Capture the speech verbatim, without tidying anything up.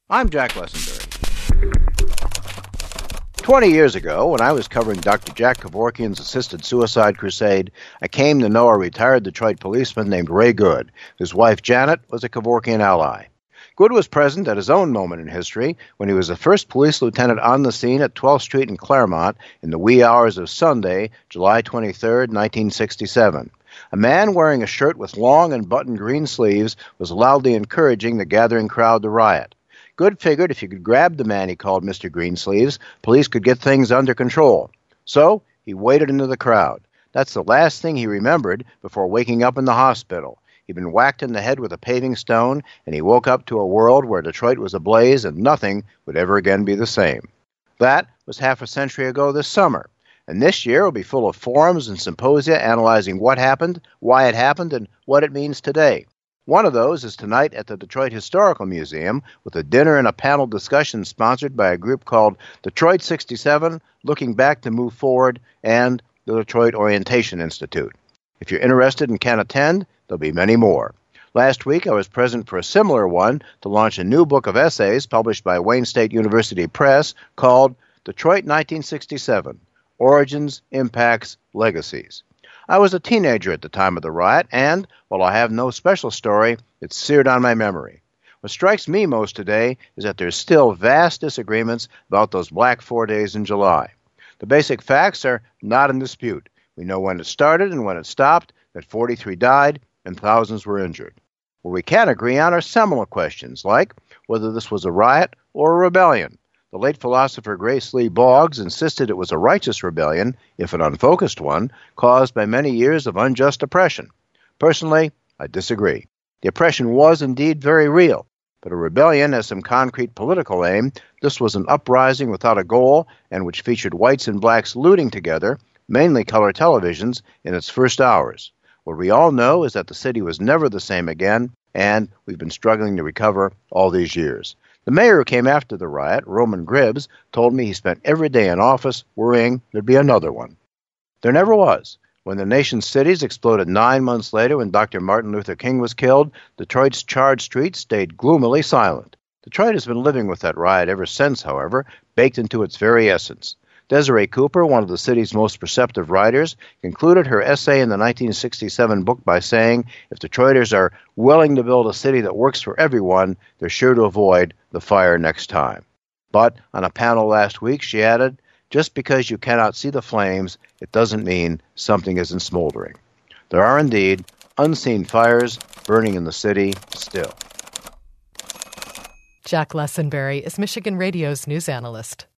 I'm Jack Lessenberry. Twenty years ago, when I was covering Doctor Jack Kevorkian's assisted suicide crusade, I came to know a retired Detroit policeman named Ray Good, whose wife Janet was a Kevorkian ally. Good was present at his own moment in history when he was the first police lieutenant on the scene at twelfth Street in Claremont in the wee hours of Sunday, July twenty-third, nineteen sixty-seven. A man wearing a shirt with long and buttoned green sleeves was loudly encouraging the gathering crowd to riot. Good figured if you could grab the man he called Mister Greensleeves, police could get things under control. So he waded into the crowd. That's the last thing he remembered before waking up in the hospital. He'd been whacked in the head with a paving stone, and he woke up to a world where Detroit was ablaze and nothing would ever again be the same. That was half a century ago this summer. And this year will be full of forums and symposia analyzing what happened, why it happened, and what it means today. One of those is tonight at the Detroit Historical Museum with a dinner and a panel discussion sponsored by a group called Detroit sixty-seven, Looking Back to Move Forward, and the Detroit Orientation Institute. If you're interested and can attend, there'll be many more. Last week, I was present for a similar one to launch a new book of essays published by Wayne State University Press called Detroit nineteen sixty-seven, Origins, Impacts, Legacies. I was a teenager at the time of the riot, and, while I have no special story, it's seared on my memory. What strikes me most today is that there's still vast disagreements about those black four days in July. The basic facts are not in dispute. We know when it started and when it stopped, that forty-three died and thousands were injured. What we can agree on are seminal questions, like whether this was a riot or a rebellion. The late philosopher Grace Lee Boggs insisted it was a righteous rebellion, if an unfocused one, caused by many years of unjust oppression. Personally, I disagree. The oppression was indeed very real, but a rebellion has some concrete political aim. This was an uprising without a goal and which featured whites and blacks looting together, mainly color televisions, in its first hours. What we all know is that the city was never the same again, and we've been struggling to recover all these years. The mayor who came after the riot, Roman Gribbs, told me he spent every day in office worrying there'd be another one. There never was. When the nation's cities exploded nine months later when Doctor Martin Luther King was killed, Detroit's charred streets stayed gloomily silent. Detroit has been living with that riot ever since, however, baked into its very essence. Desiree Cooper, one of the city's most perceptive writers, concluded her essay in the nineteen sixty-seven book by saying, if Detroiters are willing to build a city that works for everyone, they're sure to avoid the fire next time. But on a panel last week, she added, just because you cannot see the flames, it doesn't mean something isn't smoldering. There are indeed unseen fires burning in the city still. Jack Lessenberry is Michigan Radio's news analyst.